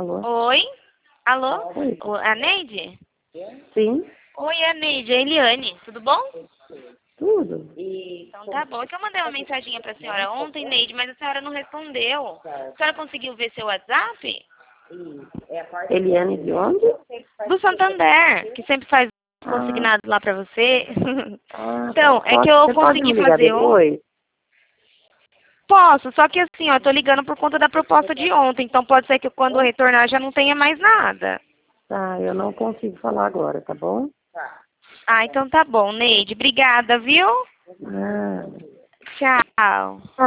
Alô? Oi? Alô? Oi. A Neide? Sim, Oi, a Neide, é a Eliane, tudo bom? tudo. Então tá bom. É que eu mandei uma mensaginha pra senhora ontem, Neide, mas a senhora não respondeu. A senhora conseguiu ver seu WhatsApp? Eliane de onde? Do Santander, que sempre faz Ah, consignado lá pra você. tá. Então, é que eu Você pode me consegui ligar fazer um. depois? Posso, só que assim, ó, eu tô ligando por conta da proposta de ontem, então pode ser que quando eu retornar já não tenha mais nada. Tá, eu não consigo falar agora, tá bom? Ah, então tá bom, Neide. Obrigada, viu? Ah. Tchau.